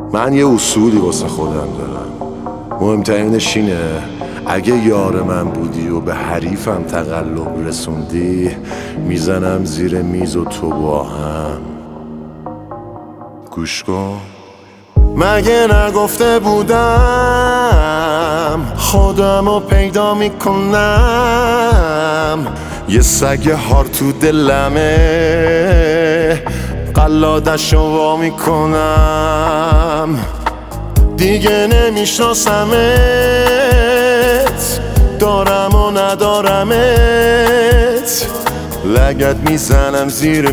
من یه اصولی واسه خودم دارم، مهمترینش اینه اگه یار من بودی و به حریفم تقلب رسوندی، میزنم زیر میز و تو با هم. گوش کن، مگه نگفته بودم خودمو پیدا میکنم؟ یه سگ هار تو دلمه، قلادشو وا میکنم. دیگه نمیشناسمت، دارم و ندارمت، لگد میزنم زیر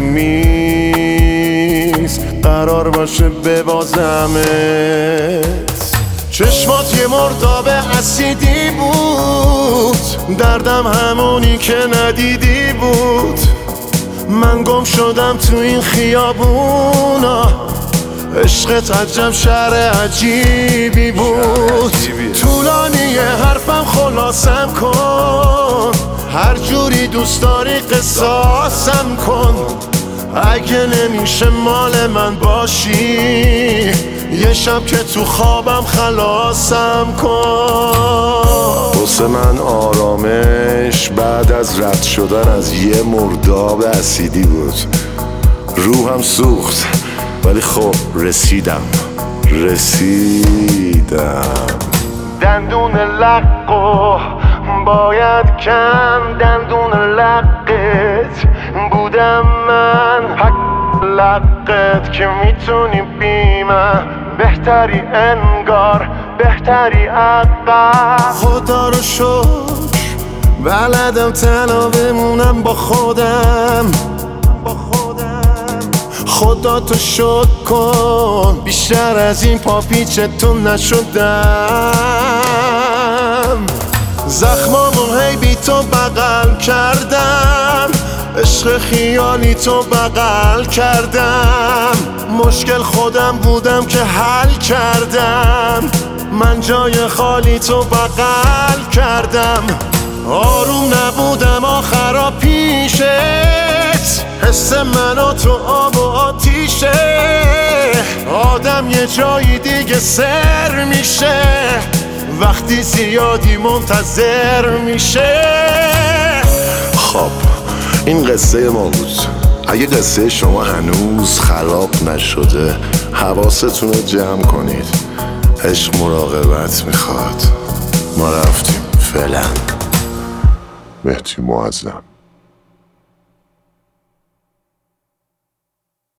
میز، قرار باشه ببازمت. چشمات یه مرداب اسیدی بود، دردم همونی که ندیدی بود. من گم شدم تو این خیابونا، عشقت عجب شهر عجیبی بود. طولانی حرفم خلاصم کن، هر جوری دوست داری قصاصم کن. اگه نمیشه مال من باشی، یه شب که تو خوابم خلاصم کن. واسه من آرامش بعد از رد شدن از یه مرداب اسیدی بود. روحم سوخت ولی خب رسیدم. دندون لقو باید کن، دندون لقت بودم من. حق لقت که میتونی بی من، بهتری انگار بهتری عقب. خدا رو شکر بلدم تنها بمونم با خودم. خدا تو شکر کن بیشتر از این پاپیچتون نشدم. زخمامون هی بی تو بغل کردم، عشق خیالی تو بغل کردم. مشکل خودم بودم که حل کردم، من جای خالی تو بغل کردم. آروم نبودم آخرا پیشت، حس منو تو آب و آتیشه. آدم یه جایی دیگه سر میشه، وقتی زیادی منتظر میشه. خب این قصه ما بود. اگه قصه شما هنوز خراب نشده، حواستون رو جمع کنید. عشق مراقبت میخواد. ما رفتیم فعلا. مهدی معظم.